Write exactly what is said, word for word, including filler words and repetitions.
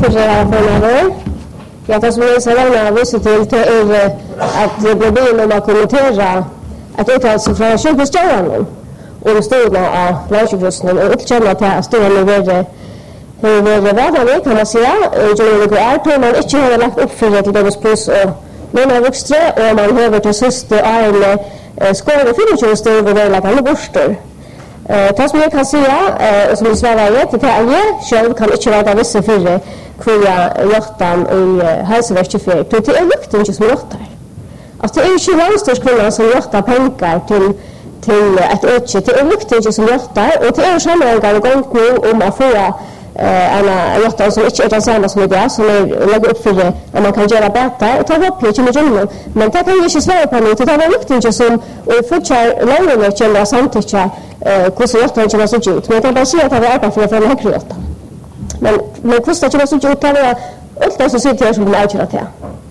uppfyllda för jag tar som jag säger visst till till att det blir när man kommenterar att det alltså från sjukhusstjärnan och det står där av länsstyrelsen och utkänna att står det över hur det var det kan man säga och det går att man inte har lagt upp för det till plus och men är extra och man behöver till sista en skål för tjugo steg och väl att alla borstar eh tas som jag kan säga och som svarar jag till att jag själv kan inte vara vissa för kvar hjärtan i hälsoverket för det är lukten inte som luktar. Alltså det är ju landstingskunnan som luktar pengar till till ett öde till lukten inte som luktar och till är sammanhang gång nu om att få eh en hjärtan som inte är den samma som det som är lägga upp för det att man kan göra bättre och ta upp lite med jorden men det kan ju inte svara på det det var lukten inte som och fortsätter längre känner samtidigt eh hur så hjärtan inte var så ut men det bara säga att det är för för den här men men kostar inte så ut att det är allt det som sitter här som blir utgjort här.